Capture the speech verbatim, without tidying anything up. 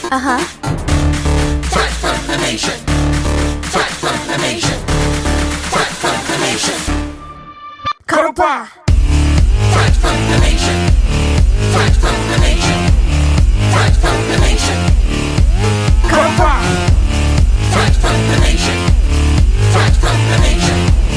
Uh-huh. Threat from the nation. Threat from the nation. Threat from the nation. 가로봐. Threat from the nation. Threat from